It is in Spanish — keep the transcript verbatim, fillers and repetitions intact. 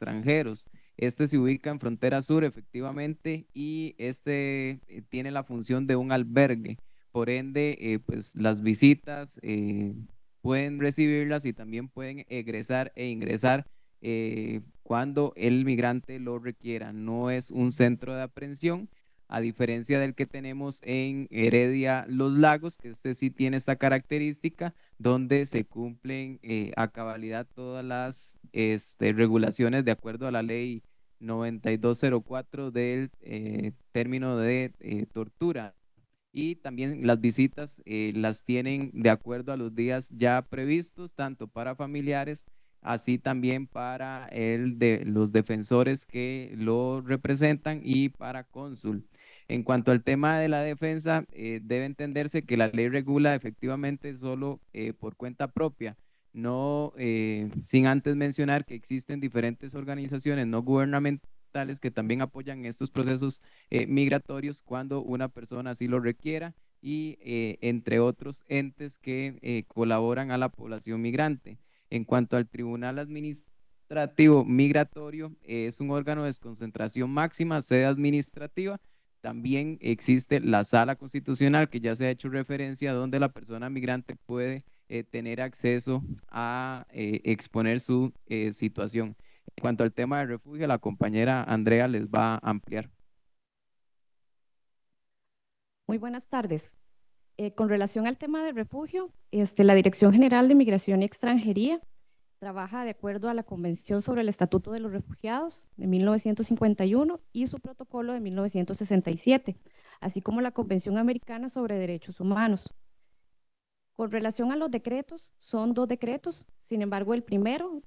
extranjeros. Este se ubica en frontera sur, efectivamente, y este eh, tiene la función de un albergue. Por ende, eh, pues las visitas eh, pueden recibirlas y también pueden egresar e ingresar eh, cuando el migrante lo requiera. No es un centro de aprehensión, a diferencia del que tenemos en Heredia Los Lagos, que este sí tiene esta característica, donde se cumplen eh, a cabalidad todas las este, regulaciones de acuerdo a la ley noventa y dos cero cuatro del eh, término de eh, tortura. Y también las visitas eh, las tienen de acuerdo a los días ya previstos, tanto para familiares, así también para el de los defensores que lo representan y para cónsul. En cuanto al tema de la defensa, eh, debe entenderse que la ley regula efectivamente solo eh, por cuenta propia, no eh, sin antes mencionar que existen diferentes organizaciones no gubernamentales que también apoyan estos procesos eh, migratorios cuando una persona así lo requiera y eh, entre otros entes que eh, colaboran a la población migrante. En cuanto al Tribunal Administrativo Migratorio, eh, es un órgano de desconcentración máxima, sede administrativa. También existe la Sala Constitucional, que ya se ha hecho referencia, donde la persona migrante puede eh, tener acceso a eh, exponer su eh, situación. En cuanto al tema de refugio, la compañera Andrea les va a ampliar. Muy buenas tardes. Eh, con relación al tema de refugio, este, la Dirección General de Migración y Extranjería trabaja de acuerdo a la Convención sobre el Estatuto de los Refugiados de mil novecientos cincuenta y uno y su protocolo de mil novecientos sesenta y siete, así como la Convención Americana sobre Derechos Humanos. Con relación a los decretos, son dos decretos, sin embargo, el primero